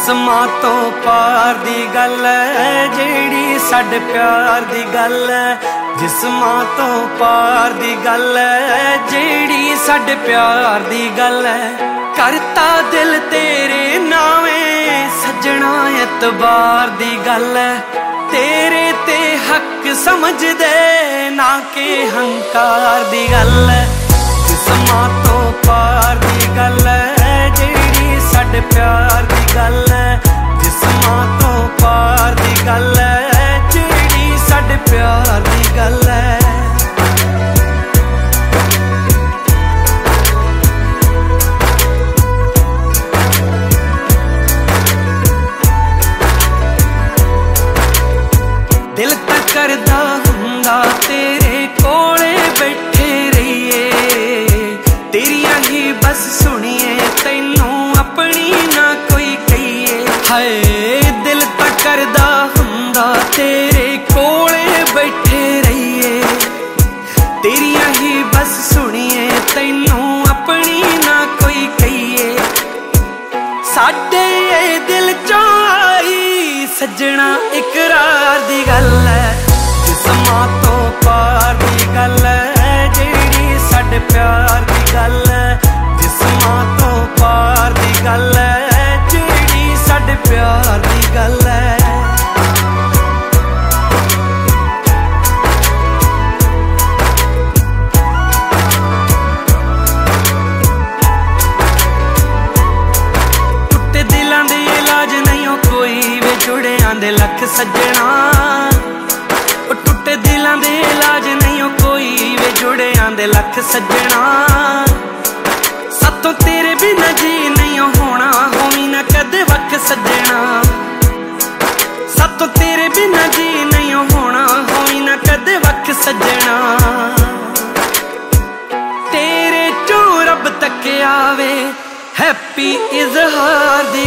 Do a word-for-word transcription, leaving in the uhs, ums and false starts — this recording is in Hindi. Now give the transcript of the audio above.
जिस्मां तो पार दी गल है जेड़ी साडे प्यार दी गल है। जिस्मां तो पार दी गल है जेड़ी साडे प्यार दी गल है। करता दिल तेरे नावे सजना एतबार दी गल है। तेरे ते हक समझ दे ना के हंकार दी गल है। जिस्मां तो पार दी गल है जेड़ी साडे प्यार दी गल है। जिस्मां तो पार दी गल है जेड़ी साडे प्यार दी गल है। दिल तक करदा हुंदा तेरे कोले बैठे रहिए। तेरिया ही बस सुनिए तैनू अपनी ना कोई कहिए। हाय दिल तक करदा हुंदा तेरे कोले बैठे रहिए। तेरिया ही बस सुनिए तैनू अपनी ना कोई कहिए। साडे दिल चों आई सजना इकरार दी गल है। जिस्मां तो पार दी गल है जेड़ी साडे प्यार दी गल है। जिस्मां तो पार दी गल है जेड़ी साडे प्यार दी गल है। टुटे दिलां दे इलाज नहीं हो कोई वे जुड़ियां दे लख सजना। टुटे दिलां दे इलाज नहीं हो कोई वे जुड़ियां दे लख सजना। सातों तेरे बिना जी नहीं होना होवी ना कदे वक सजना। सातों तेरे बिना जी नहीं होना होवी ना कदे वक सजना। तेरे चों रब तक आवे हैप्पी इजहार दी